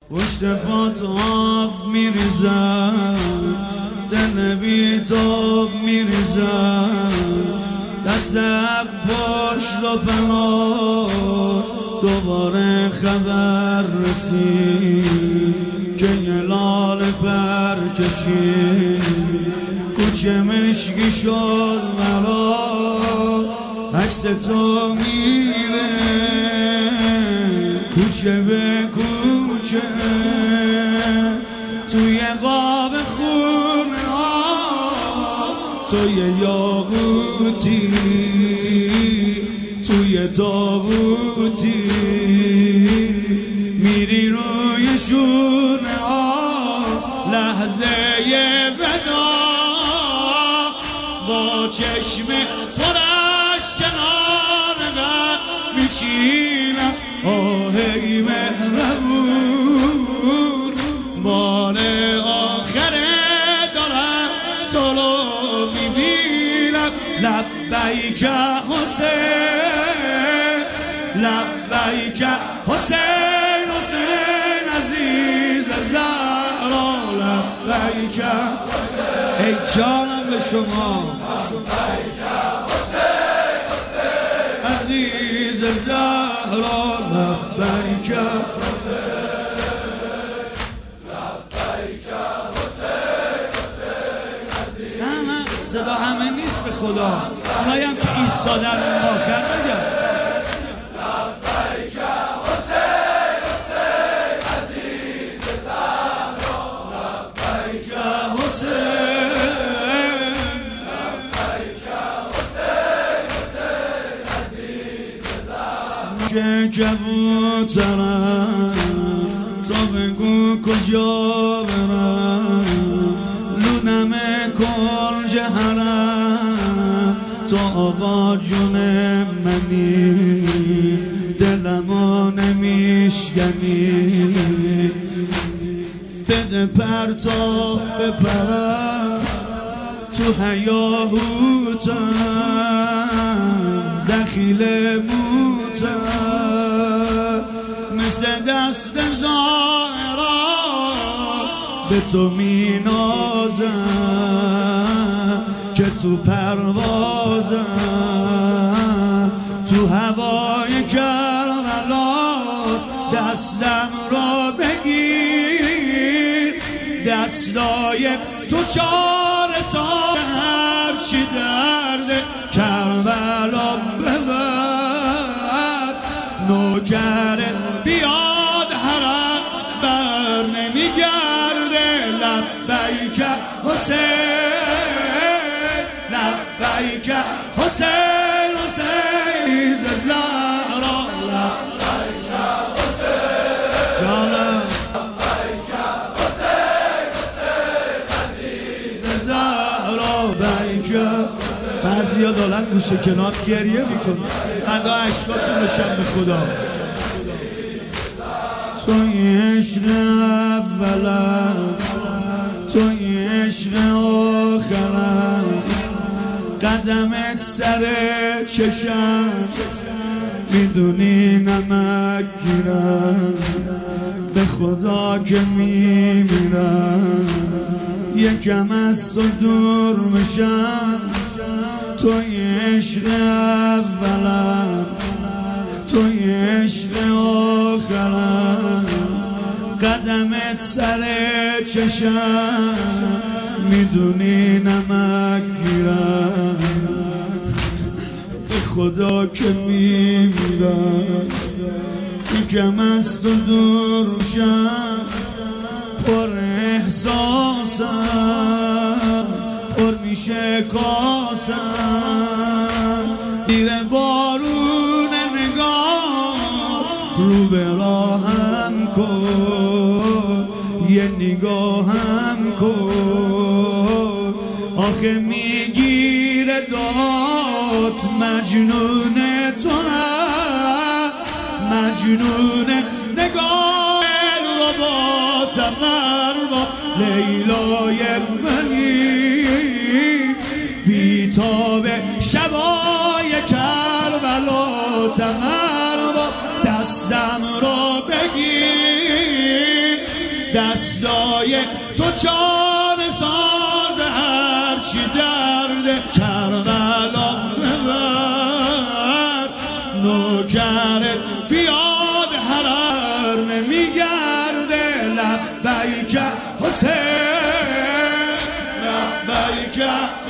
پشت پات آب میریزم، دل بیتاب میریزم، دست عباس رو پناه دوباره خبر رسید که یه لاله پر کشید. کوچه مشکی شد مرا، عکس تو میره کوچه به کوچه، توی قاب خونه ها توی یاقوتی، توی تابوتی، میری روی شونه ها لحظه ودا، با چشم پرش کنار من میشینم. آهی مهربون بار آخره دارم تو رو میبینم. لبیک حسین، لبیک حسین، حسین عزیز زهرا، لبیک ای جانم به شما عزیز زهرا، لبیک نه صدا همه نیست به خدا، اونایی که ایستادن اون آخر بگم لبیک حسین، حسین عزیز زهرا، لبیک حسین، لبیک حسین، حسین عزیز زهرا. که کبوترم تو بگو کجا برم، لونم کنج حرم تو آقا جون منی، دلمو نمیشکنی، بده پر تا بپرم تو هیاهوتم، دخیل موتم مثل دست زهرا به تو می نازم که تو پروازم، تو هوای کربلا دستم را بگیر، دستای تو چاره تا هرچی درد کربلا ببر، نوکر بیاد حرم بر نمیگرده. لبیک حسین، لبیک حسین، حسین زهرا، لبیک حسین جانم، لبیک حسین، حسین عزیز زهرا، لبیک. بعضیا دارن گوشه کنار گریه میکنن، خدا عشقاتون بشن به خدا. توی عشق اولم توی عشق آخرم، قدمت سر چشم میدونی نمک گیرم، به خدا که میمیرم یکم از تو دور میشم. توی عشق اولم توی عشق آخرم، قدمت سر چشم میدونی نمک گیرم، به خدا که میمیرم یکم از تو دور شم. پر احساسم پر میشه کاسم، دیره بارون نگاه رو به راهم کن، یه نگاهم کن. آخه میگیره داد مجنون تو هم، مجنون نگاه رو با تمر با لیلای منی، بیتاب شبای کربلا تمر با دستم رو بگیر، دستای تو جان ساز هرچی درد کربلا ببر نوکرت بیاد هرار نمیگرده لبیک حسین لبیک